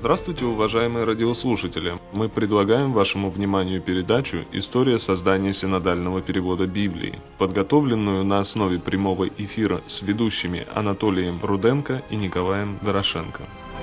Здравствуйте, уважаемые радиослушатели! Мы предлагаем вашему вниманию передачу «История создания синодального перевода Библии», подготовленную на основе прямого эфира с ведущими Анатолием Руденко и Николаем Дорошенко.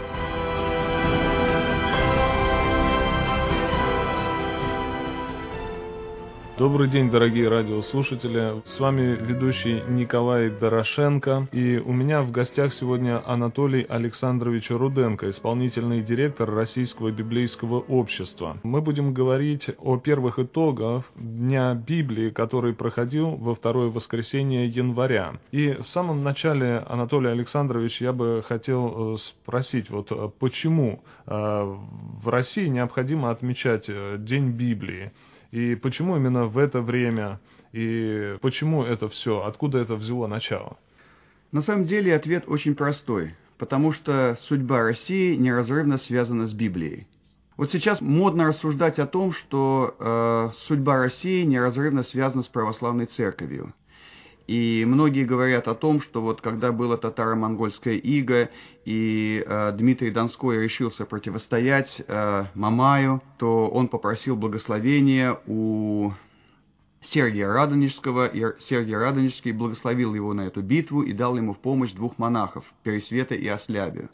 Добрый день, дорогие радиослушатели! С вами ведущий Николай Дорошенко, и у меня в гостях сегодня Анатолий Александрович Руденко, исполнительный директор Российского библейского общества. Мы будем говорить о первых итогах Дня Библии, который проходил во второе воскресенье января. И в самом начале, Анатолий Александрович, я бы хотел спросить, почему в России необходимо отмечать День Библии? И почему именно в это время? И почему это все? Откуда это взяло начало? На самом деле ответ очень простой. Потому что судьба России неразрывно связана с Библией. Вот сейчас модно рассуждать о том, что судьба России неразрывно связана с православной церковью. И многие говорят о том, что когда было татаро-монгольское иго, и Дмитрий Донской решился противостоять Мамаю, то он попросил благословения у Сергия Радонежского, и Сергий Радонежский благословил его на эту битву и дал ему в помощь двух монахов, Пересвета и Ослябию.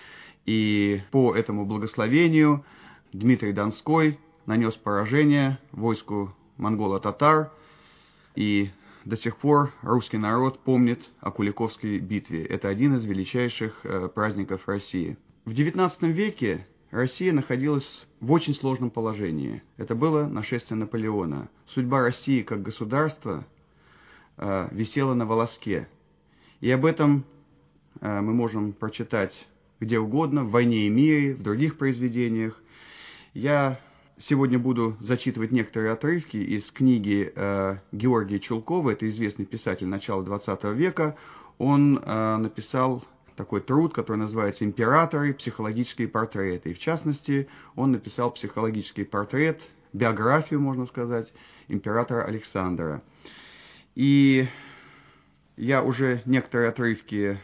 И по этому благословению Дмитрий Донской нанес поражение войску монголо-татар, и до сих пор русский народ помнит о Куликовской битве. Это один из величайших праздников России. В XIX веке Россия находилась в очень сложном положении. Это было нашествие Наполеона. Судьба России как государства висела на волоске. И об этом мы можем прочитать где угодно, в «Войне и мире», в других произведениях. Я сегодня буду зачитывать некоторые отрывки из книги Георгия Чулкова, это известный писатель начала XX века. Он написал такой труд, который называется «Императоры. Психологические портреты». И в частности, он написал психологический портрет, биографию, можно сказать, императора Александра. И я уже некоторые отрывки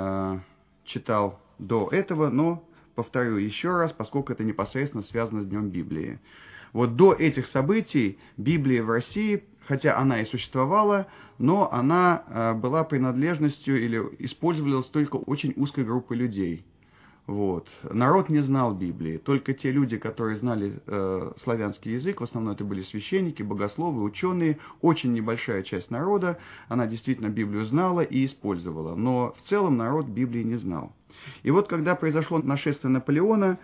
читал до этого, но повторю еще раз, поскольку это непосредственно связано с Днем Библии. Вот до этих событий Библия в России, хотя она и существовала, но она была принадлежностью или использовалась только очень узкой группой людей. Народ не знал Библии. Только те люди, которые знали славянский язык, в основном это были священники, богословы, ученые, очень небольшая часть народа, она действительно Библию знала и использовала. Но в целом народ Библии не знал. И когда произошло нашествие Наполеона,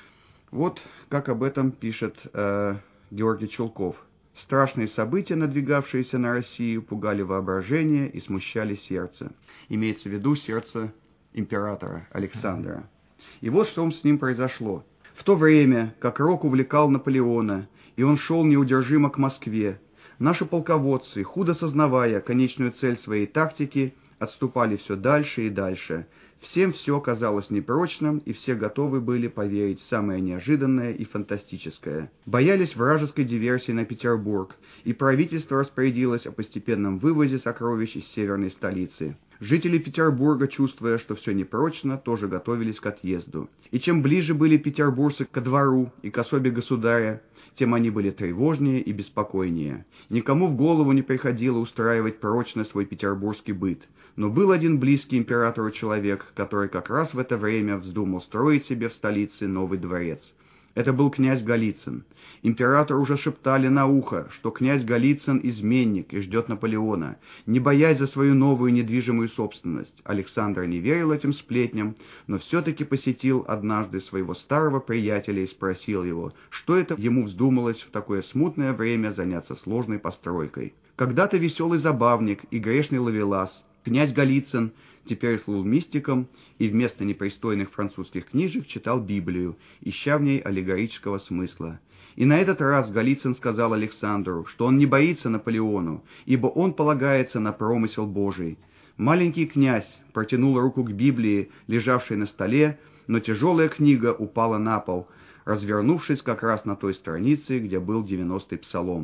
как об этом пишет Георгий Чулков. «Страшные события, надвигавшиеся на Россию, пугали воображение и смущали сердце». Имеется в виду сердце императора Александра. И что с ним произошло. В то время, как рок увлекал Наполеона, и он шел неудержимо к Москве, наши полководцы, худо сознавая конечную цель своей тактики, отступали все дальше и дальше. Всем все казалось непрочным, и все готовы были поверить в самое неожиданное и фантастическое. Боялись вражеской диверсии на Петербург, и правительство распорядилось о постепенном вывозе сокровищ из северной столицы. Жители Петербурга, чувствуя, что все непрочно, тоже готовились к отъезду. И чем ближе были петербуржцы ко двору и к особе государя, тем они были тревожнее и беспокойнее. Никому в голову не приходило устраивать прочно свой петербургский быт. Но был один близкий императору человек, который как раз в это время вздумал строить себе в столице новый дворец. Это был князь Голицын. Императору уже шептали на ухо, что князь Голицын изменник и ждет Наполеона, не боясь за свою новую недвижимую собственность. Александр не верил этим сплетням, но все-таки посетил однажды своего старого приятеля и спросил его, что это ему вздумалось в такое смутное время заняться сложной постройкой. Когда-то веселый забавник и грешный ловелас, князь Голицын теперь слыл мистиком и вместо непристойных французских книжек читал Библию, ища в ней аллегорического смысла. И на этот раз Голицын сказал Александру, что он не боится Наполеону, ибо он полагается на промысел Божий. Маленький князь протянул руку к Библии, лежавшей на столе, но тяжелая книга упала на пол, развернувшись как раз на той странице, где был 90-й псалом.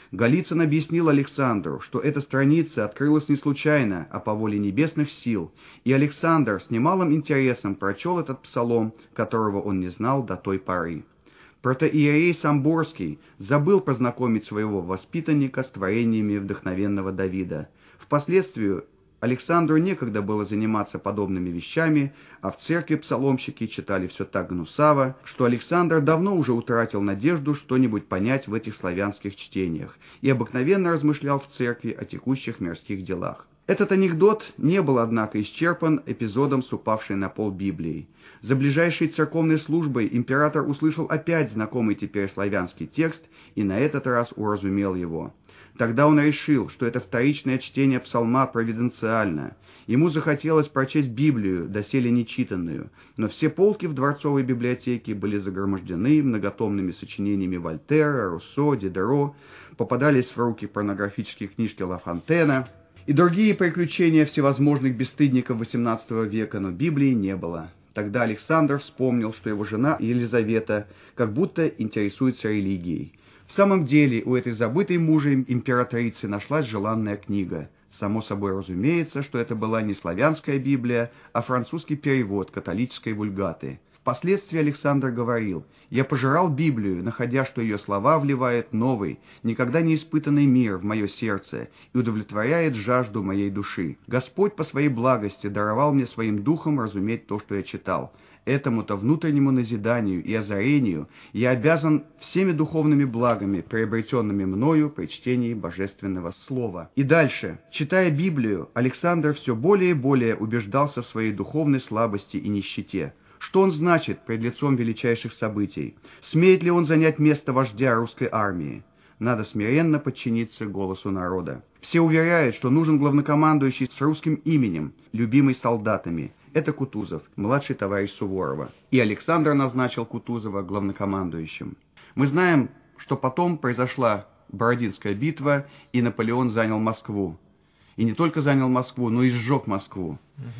Голицын объяснил Александру, что эта страница открылась не случайно, а по воле небесных сил, и Александр с немалым интересом прочел этот псалом, которого он не знал до той поры. Протоиерей Самборский забыл познакомить своего воспитанника с творениями вдохновенного Давида. Впоследствии Александру некогда было заниматься подобными вещами, а в церкви псаломщики читали все так гнусаво, что Александр давно уже утратил надежду что-нибудь понять в этих славянских чтениях и обыкновенно размышлял в церкви о текущих мирских делах. Этот анекдот не был, однако, исчерпан эпизодом с упавшей на пол Библией. За ближайшей церковной службой император услышал опять знакомый теперь славянский текст и на этот раз уразумел его. Тогда он решил, что это вторичное чтение псалма провиденциально. Ему захотелось прочесть Библию, доселе нечитанную, но все полки в дворцовой библиотеке были загромождены многотомными сочинениями Вольтера, Руссо, Дидеро, попадались в руки порнографические книжки Ла Фонтена и другие приключения всевозможных бесстыдников XVIII века, но Библии не было. Тогда Александр вспомнил, что его жена Елизавета как будто интересуется религией. В самом деле у этой забытой мужем императрицы нашлась желанная книга. Само собой разумеется, что это была не славянская Библия, а французский перевод католической вульгаты. Впоследствии Александр говорил: «Я пожирал Библию, находя, что ее слова вливает новый, никогда не испытанный мир в мое сердце и удовлетворяет жажду моей души. Господь по своей благости даровал мне своим духом разуметь то, что я читал. Этому-то внутреннему назиданию и озарению я обязан всеми духовными благами, приобретенными мною при чтении Божественного Слова». И дальше, читая Библию, Александр все более и более убеждался в своей духовной слабости и нищете. Что он значит пред лицом величайших событий? Смеет ли он занять место вождя русской армии? Надо смиренно подчиниться голосу народа. Все уверяют, что нужен главнокомандующий с русским именем, любимый солдатами. Это Кутузов, младший товарищ Суворова. И Александр назначил Кутузова главнокомандующим. Мы знаем, что потом произошла Бородинская битва, и Наполеон занял Москву. И не только занял Москву, но и сжег Москву.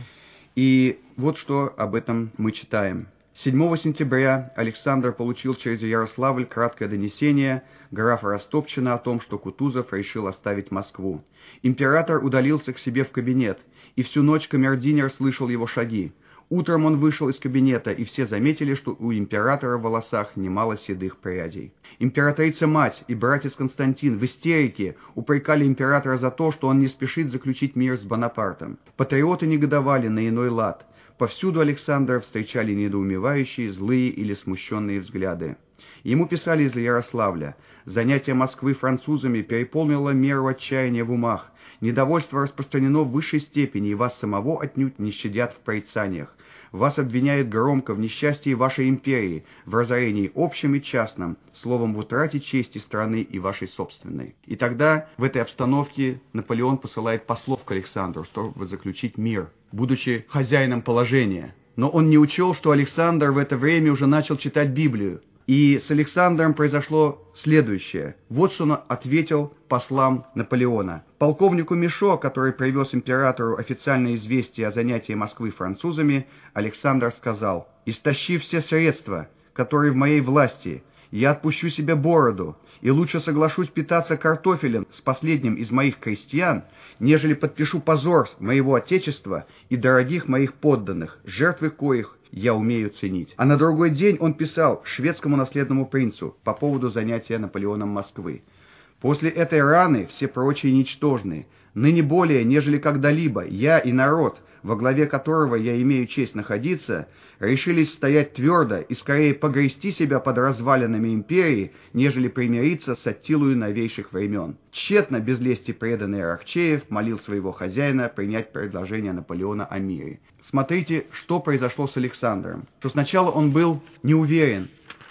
И вот что об этом мы читаем. 7 сентября Александр получил через Ярославль краткое донесение графа Растопчина о том, что Кутузов решил оставить Москву. Император удалился к себе в кабинет, и всю ночь камердинер слышал его шаги. Утром он вышел из кабинета, и все заметили, что у императора в волосах немало седых прядей. Императрица-мать и братец Константин в истерике упрекали императора за то, что он не спешит заключить мир с Бонапартом. Патриоты негодовали на иной лад. Повсюду Александра встречали недоумевающие, злые или смущенные взгляды. Ему писали из Ярославля: «Занятие Москвы французами переполнило меру отчаяния в умах. Недовольство распространено в высшей степени, и вас самого отнюдь не щадят в порицаниях. Вас обвиняют громко в несчастье вашей империи, в разорении общем и частном, словом, в утрате чести страны и вашей собственной». И тогда в этой обстановке Наполеон посылает послов к Александру, чтобы заключить мир, будучи хозяином положения. Но он не учел, что Александр в это время уже начал читать Библию. И с Александром произошло следующее. Вот что он ответил послам Наполеона. Полковнику Мишо, который привез императору официальное известие о занятии Москвы французами, Александр сказал: «Истощив все средства, которые в моей власти, я отпущу себе бороду и лучше соглашусь питаться картофелем с последним из моих крестьян, нежели подпишу позор моего отечества и дорогих моих подданных, жертвы коих я умею ценить». А на другой день он писал шведскому наследному принцу по поводу занятия Наполеоном Москвы: «После этой раны все прочие ничтожны. Ныне более, нежели когда-либо, я и народ, во главе которого я имею честь находиться, решились стоять твердо и скорее погрести себя под развалинами империи, нежели примириться с Аттилою новейших времен». Тщетно без лести преданный Аракчеев молил своего хозяина принять предложение Наполеона о мире. Смотрите, что произошло с Александром. Что сначала он был не уверен.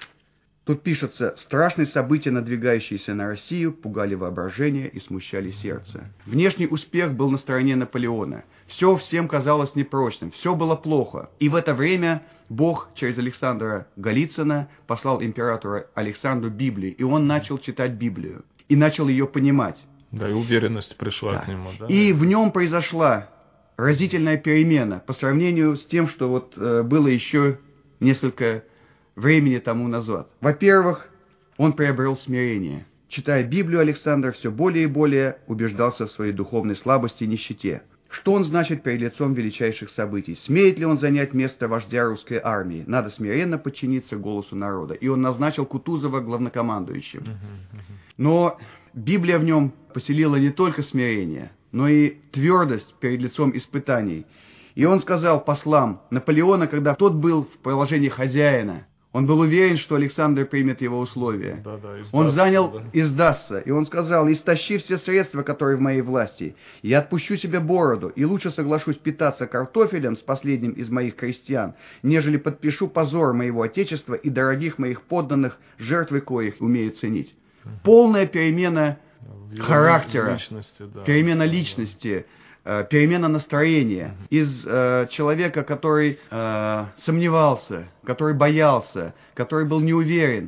Тут пишется: «Страшные события, надвигающиеся на Россию, пугали воображение и смущали сердце». Внешний успех был на стороне Наполеона. Все всем казалось непрочным, все было плохо. И в это время Бог через Александра Голицына послал императору Александру Библию, и он начал читать Библию, и начал ее понимать. Да, и уверенность пришла к нему. Да? И в нем произошла разительная перемена по сравнению с тем, что было еще несколько времени тому назад. Во-первых, он приобрел смирение. Читая Библию, Александр все более и более убеждался в своей духовной слабости и нищете. Что он значит перед лицом величайших событий? Смеет ли он занять место вождя русской армии? Надо смиренно подчиниться голосу народа. И он назначил Кутузова главнокомандующим. Но Библия в нем поселила не только смирение, но и твердость перед лицом испытаний. И он сказал послам Наполеона, когда тот был в положении хозяина, он был уверен, что Александр примет его условия. Он занял и сдастся. И он сказал: «Истощи все средства, которые в моей власти. Я отпущу себе бороду, и лучше соглашусь питаться картофелем с последним из моих крестьян, нежели подпишу позор моего отечества и дорогих моих подданных, жертвы коих умею ценить». Полная перемена характера, перемена личности, перемена настроения. Из человека, который сомневался, который боялся, который был неуверен,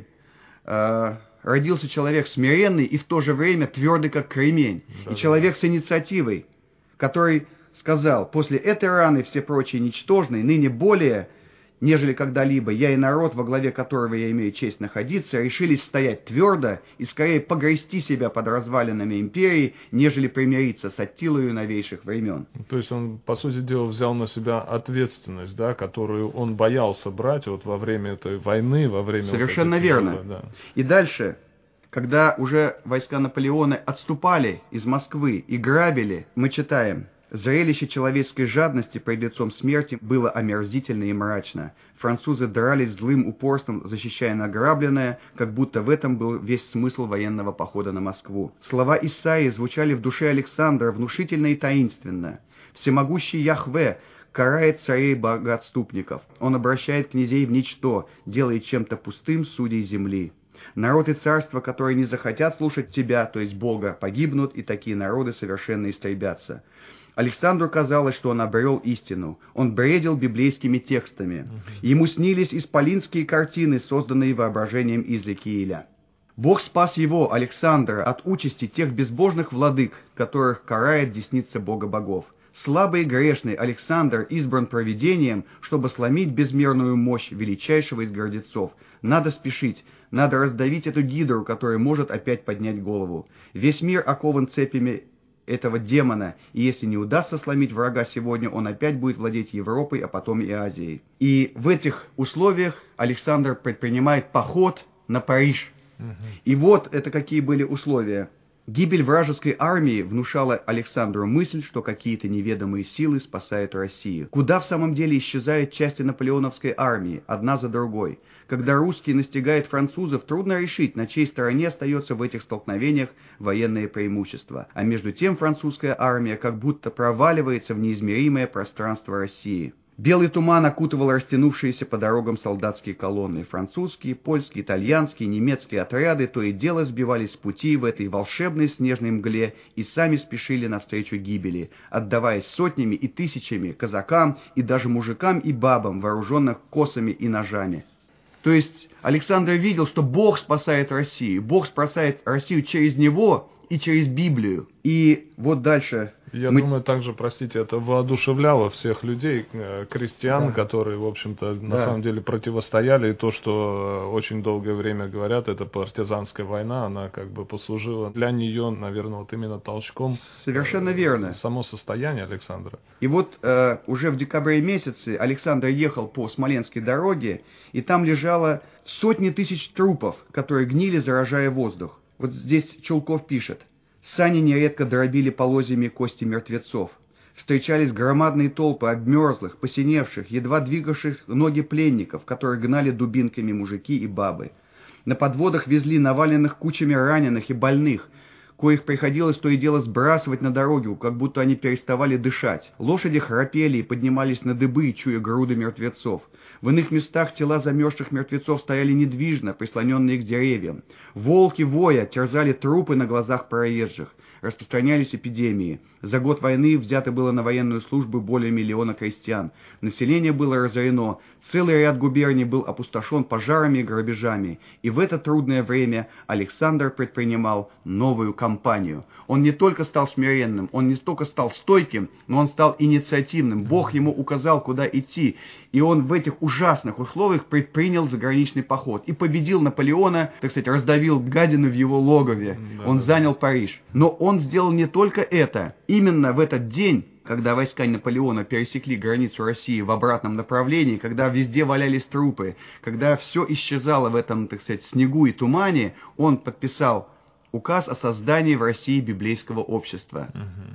родился человек смиренный и в то же время твердый, как кремень. И человек с инициативой, который сказал: «После этой раны все прочие ничтожные, ныне более, нежели когда-либо, я и народ, во главе которого я имею честь находиться, решились стоять твердо и скорее погрести себя под развалинами империи, нежели примириться с Аттилою новейших времен». То есть он, по сути дела, взял на себя ответственность, да, которую он боялся брать вот во время этой войны, во время... Совершенно вот верно. Да. И дальше, когда уже войска Наполеона отступали из Москвы и грабили, мы читаем: «Зрелище человеческой жадности пред лицом смерти было омерзительно и мрачно. Французы дрались злым упорством, защищая награбленное, как будто в этом был весь смысл военного похода на Москву». Слова Исаии звучали в душе Александра внушительно и таинственно. Всемогущий Яхве карает царей богоотступников. Он обращает князей в ничто, делает чем-то пустым судей земли. Народ и царства, которые не захотят слушать тебя, то есть Бога, погибнут, и такие народы совершенно истребятся. Александру казалось, что он обрел истину. Он бредил библейскими текстами. Ему снились исполинские картины, созданные воображением Иезекииля. Бог спас его, Александра, от участи тех безбожных владык, которых карает десница Бога богов. Слабый и грешный Александр избран провидением, чтобы сломить безмерную мощь величайшего из гордецов. Надо спешить, надо раздавить эту гидру, которая может опять поднять голову. Весь мир окован цепями этого демона, и если не удастся сломить врага сегодня, он опять будет владеть Европой, а потом и Азией. И в этих условиях Александр предпринимает поход на Париж. И вот это какие были условия. Гибель вражеской армии внушала Александру мысль, что какие-то неведомые силы спасают Россию. Куда в самом деле исчезают части наполеоновской армии, одна за другой? Когда русские настигают французов, трудно решить, на чьей стороне остается в этих столкновениях военное преимущество. А между тем французская армия как будто проваливается в неизмеримое пространство России. Белый туман окутывал растянувшиеся по дорогам солдатские колонны. Французские, польские, итальянские, немецкие отряды то и дело сбивались с пути в этой волшебной снежной мгле и сами спешили навстречу гибели, отдаваясь сотнями и тысячами казакам и даже мужикам и бабам, вооруженных косами и ножами. То есть Александр видел, что Бог спасает Россию. Бог спасает Россию через него и через Библию. И вот дальше... Я думаю, также, простите, это воодушевляло всех людей, крестьян, которые, в общем-то, на самом деле противостояли. И то, что очень долгое время говорят, это партизанская война, она как бы послужила для нее, наверное, вот именно толчком. Совершенно верно. Само состояние Александра. И вот уже в декабре месяце Александр ехал по Смоленской дороге, и там лежало сотни тысяч трупов, которые гнили, заражая воздух. Вот здесь Чулков пишет: «Сани нередко дробили полозьями кости мертвецов. Встречались громадные толпы обмерзлых, посиневших, едва двигавших ноги пленников, которые гнали дубинками мужики и бабы. На подводах везли наваленных кучами раненых и больных, коих приходилось то и дело сбрасывать на дорогу, как будто они переставали дышать. Лошади храпели и поднимались на дыбы, чуя груды мертвецов. В иных местах тела замерзших мертвецов стояли недвижно, прислоненные к деревьям. Волки, воя, терзали трупы на глазах проезжих. Распространялись эпидемии. За год войны взято было на военную службу более 1 миллиона крестьян. Население было разорено. Целый ряд губерний был опустошен пожарами и грабежами. И в это трудное время Александр предпринимал новую кампанию. компанию. Он не только стал смиренным, он не только стал стойким, но он стал инициативным. Бог ему указал, куда идти. И он в этих ужасных условиях предпринял заграничный поход. И победил Наполеона, так сказать, раздавил гадину в его логове. Он занял Париж. Но он сделал не только это. Именно в этот день, когда войска Наполеона пересекли границу России в обратном направлении, когда везде валялись трупы, когда все исчезало в этом, так сказать, снегу и тумане, он подписал указ о создании в России библейского общества.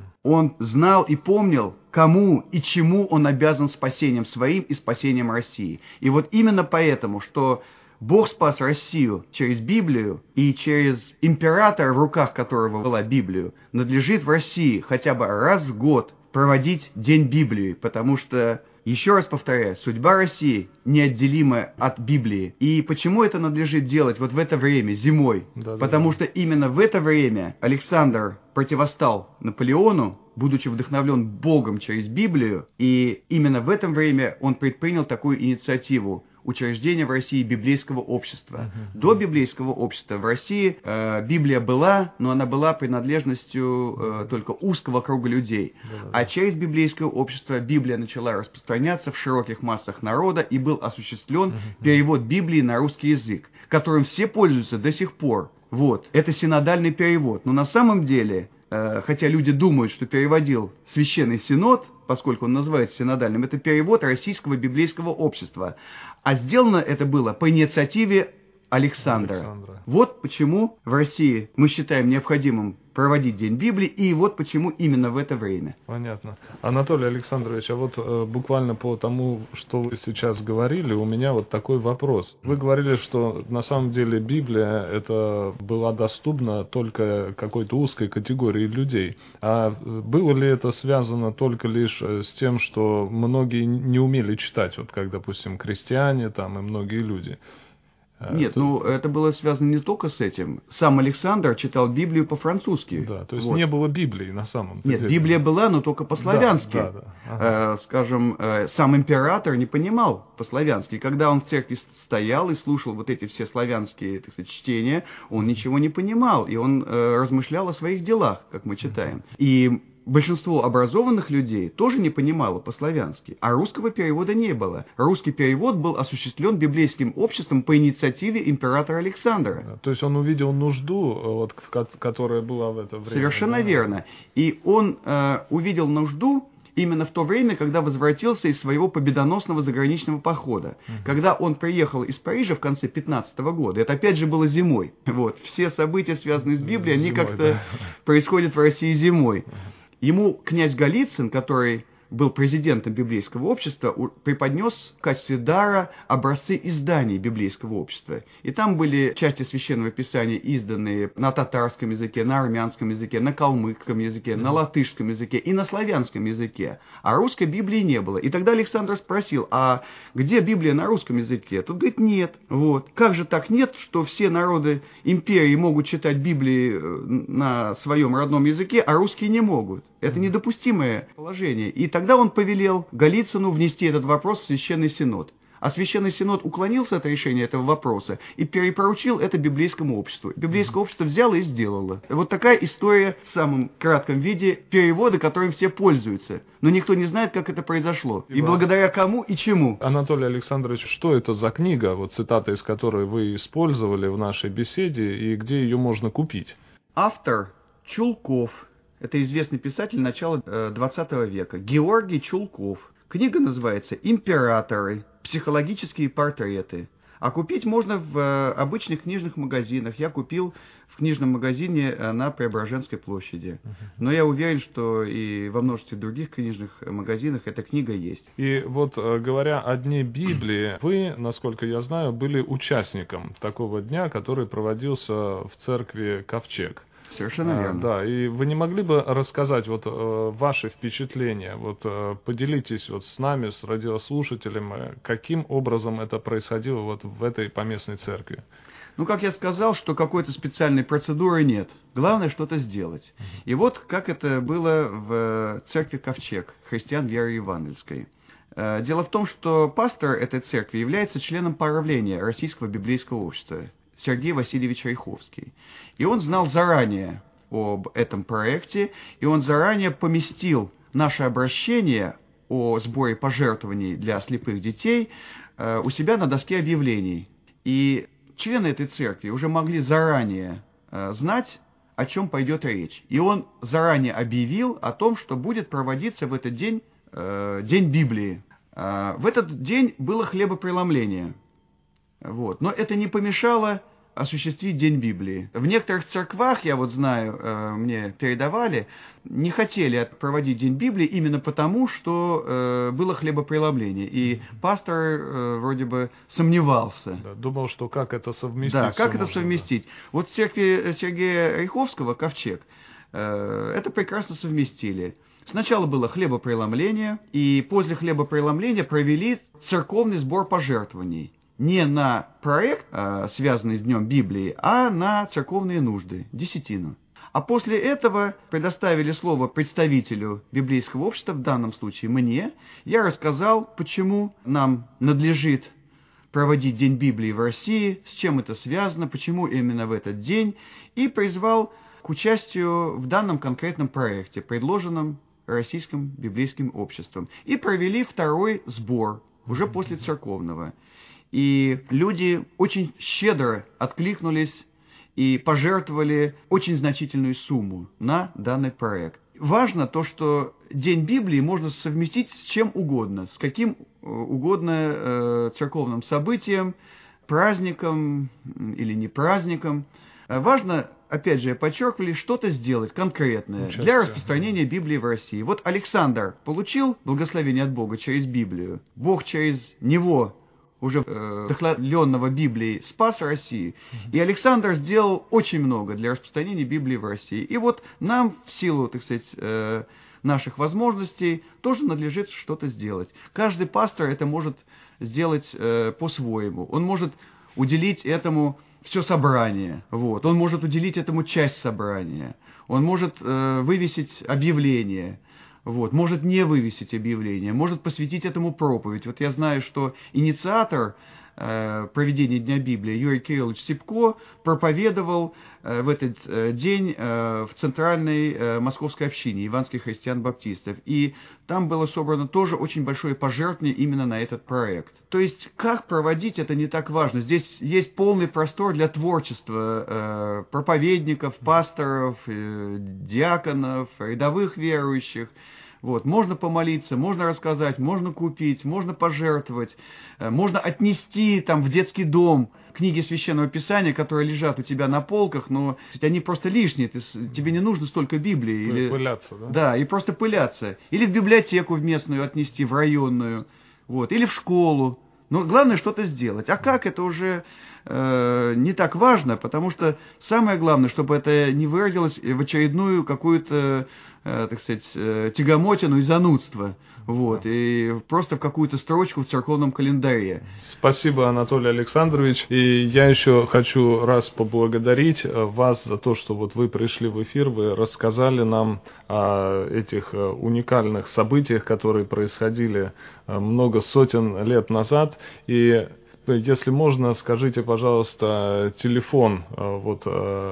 Он знал и помнил, кому и чему он обязан спасением своим и спасением России. И вот именно поэтому, что Бог спас Россию через Библию и через императора, в руках которого была Библия, надлежит в России хотя бы раз в год проводить День Библии, потому что, еще раз повторяю, судьба России неотделима от Библии. И почему это надлежит делать вот в это время, зимой? Потому что именно в это время Александр противостал Наполеону, будучи вдохновлен Богом через Библию, и именно в это время он предпринял такую инициативу учреждения в России библейского общества. До библейского общества в России Библия была, но она была принадлежностью только узкого круга людей. А через библейское общество Библия начала распространяться в широких массах народа, и был осуществлен перевод Библии на русский язык, которым все пользуются до сих пор. Вот. Это синодальный перевод. Но на самом деле, хотя люди думают, что переводил Священный Синод, поскольку он называется синодальным, это перевод Российского библейского общества. А сделано это было по инициативе Александра. Вот почему в России мы считаем необходимым проводить День Библии, и вот почему именно в это время. Понятно. Анатолий Александрович, а вот буквально по тому, что вы сейчас говорили, у меня вот такой вопрос. Вы говорили, что на самом деле Библия это была доступна только какой-то узкой категории людей. А было ли это связано только лишь с тем, что многие не умели читать, вот как, допустим, крестьяне там и многие люди? Нет, это было связано не только с этим. Сам Александр читал Библию по-французски. Да, то есть не было Библии на самом деле. Нет, Библия была, но только по-славянски. Скажем, сам император не понимал по-славянски. Когда он в церкви стоял и слушал вот эти все славянские, так сказать, чтения, он ничего не понимал, и он размышлял о своих делах, как мы читаем. И большинство образованных людей тоже не понимало по-славянски, а русского перевода не было. Русский перевод был осуществлен библейским обществом по инициативе императора Александра. То есть он увидел нужду, вот, которая была в это время. Совершенно верно. И он увидел нужду именно в то время, когда возвратился из своего победоносного заграничного похода. Когда он приехал из Парижа в конце 15 года, это опять же было зимой. Вот. Все события, связанные с Библией, они как-то происходят в России зимой. Ему князь Голицын, который был президентом библейского общества, преподнес в качестве дара образцы изданий библейского общества. И там были части Священного Писания, изданные на татарском языке, на армянском языке, на калмыцком языке, на латышском языке и на славянском языке. А русской Библии не было. И тогда Александр спросил, а где Библия на русском языке? Тут говорит, нет. Вот. Как же так нет, что все народы империи могут читать Библии на своем родном языке, а русские не могут? Это недопустимое положение. И тогда он повелел Голицыну внести этот вопрос в Священный Синод. А Священный Синод уклонился от решения этого вопроса и перепоручил это библейскому обществу. Библейское общество взяло и сделало. Вот такая история в самом кратком виде перевода, которым все пользуются. Но никто не знает, как это произошло. И благодаря кому и чему. Анатолий Александрович, что это за книга, вот цитата из которой вы использовали в нашей беседе, и где ее можно купить? Автор Чулков. Это известный писатель начала 20 века. Георгий Чулков. Книга называется «Императоры. Психологические портреты». А купить можно в обычных книжных магазинах. Я купил в книжном магазине на Преображенской площади. Но я уверен, что и во множестве других книжных магазинах эта книга есть. И вот говоря о Дне Библии, вы, насколько я знаю, были участником такого дня, который проводился в церкви Ковчег. Совершенно верно. Да, и вы не могли бы рассказать вот ваши впечатления, вот поделитесь вот с нами, с радиослушателем, каким образом это происходило вот в этой поместной церкви? Ну, как я сказал, что какой-то специальной процедуры нет. Главное что-то сделать. И вот как это было в церкви Ковчег, христиан веры евангельской. Дело в том, что пастор этой церкви является членом правления Российского библейского общества, Сергей Васильевич Ряховский. И он знал заранее об этом проекте, и он заранее поместил наше обращение о сборе пожертвований для слепых детей у себя на доске объявлений. И члены этой церкви уже могли заранее знать, о чем пойдет речь. И он заранее объявил о том, что будет проводиться в этот день День Библии. В этот день было хлебопреломление. Вот. Но это не помешало осуществить День Библии. В некоторых церквах, я вот знаю, мне передавали, не хотели проводить День Библии именно потому, что было хлебопреломление. И пастор вроде бы сомневался. Да, думал, что как это совместить. Да, как это можно, совместить. Да. Вот в церкви Сергея Риховского, Ковчег, это прекрасно совместили. Сначала было хлебопреломление, и после хлебопреломления провели церковный сбор пожертвований. Не на проект, связанный с Днем Библии, а на церковные нужды, десятину. А после этого предоставили слово представителю библейского общества, в данном случае мне. Я рассказал, почему нам надлежит проводить День Библии в России, с чем это связано, почему именно в этот день, и призвал к участию в данном конкретном проекте, предложенном Российским библейским обществом. И провели второй сбор, уже после церковного. И люди очень щедро откликнулись и пожертвовали очень значительную сумму на данный проект. Важно то, что День Библии можно совместить с чем угодно, с каким угодно церковным событием, праздником или не праздником. Важно, опять же, я подчеркиваю, что-то сделать конкретное для распространения Библии в России. Вот Александр получил благословение от Бога через Библию. Бог через него, уже вдохновленного Библией, спас Россию. И Александр сделал очень много для распространения Библии в России. И вот нам, в силу, так сказать, наших возможностей, тоже надлежит что-то сделать. Каждый пастор это может сделать по-своему. Он может уделить этому все собрание. Вот. Он может уделить этому часть собрания. Он может вывесить объявление. Вот. Может не вывесить объявление. Может посвятить этому проповедь. Вот я знаю, что инициатор проведения Дня Библии Юрий Кириллович Сипко проповедовал в этот день в центральной московской общине Иванских христиан-баптистов. И там было собрано тоже очень большое пожертвование именно на этот проект. То есть, как проводить, это не так важно. Здесь есть полный простор для творчества проповедников, пасторов, диаконов, рядовых верующих. Вот. Можно помолиться, можно рассказать, можно купить, можно пожертвовать, можно отнести там в детский дом книги Священного Писания, которые лежат у тебя на полках, но они просто лишние, тебе не нужно столько Библии. Или, пыляться, да? Да, и просто пыляться. Или в библиотеку в местную отнести, в районную, вот, или в школу. Но главное что-то сделать. А как, это уже не так важно, потому что самое главное, чтобы это не выродилось в очередную какую-то, так сказать, тягомотину и занудство. Вот, и просто в какую-то строчку в церковном календаре. Спасибо, Анатолий Александрович. И я еще хочу раз поблагодарить вас за то, что вот вы пришли в эфир, вы рассказали нам о этих уникальных событиях, которые происходили много сотен лет назад. И если можно, скажите, пожалуйста, телефон, вот,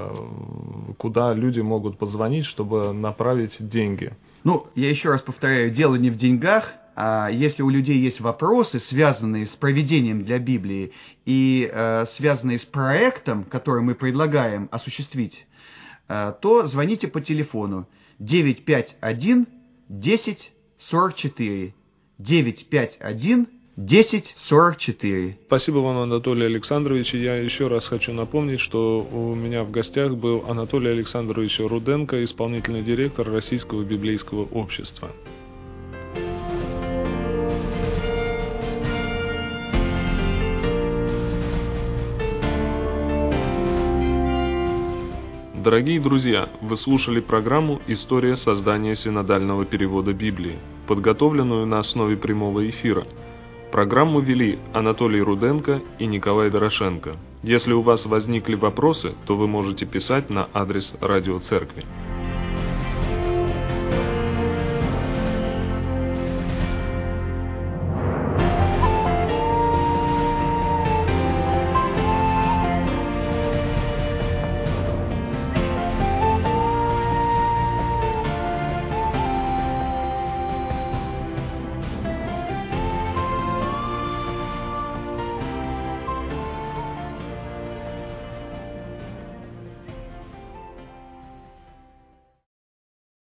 куда люди могут позвонить, чтобы направить деньги. Ну, я еще раз повторяю, дело не в деньгах, а если у людей есть вопросы, связанные с проведением для Библии и связанные с проектом, который мы предлагаем осуществить, то звоните по телефону 951 10 44. 951 1044. Спасибо вам, Анатолий Александрович. Я еще раз хочу напомнить, что у меня в гостях был Анатолий Александрович Руденко, исполнительный директор Российского библейского общества. Дорогие друзья, вы слушали программу «История создания синодального перевода Библии», подготовленную на основе прямого эфира. Программу вели Анатолий Руденко и Николай Дорошенко. Если у вас возникли вопросы, то вы можете писать на адрес радиоцеркви.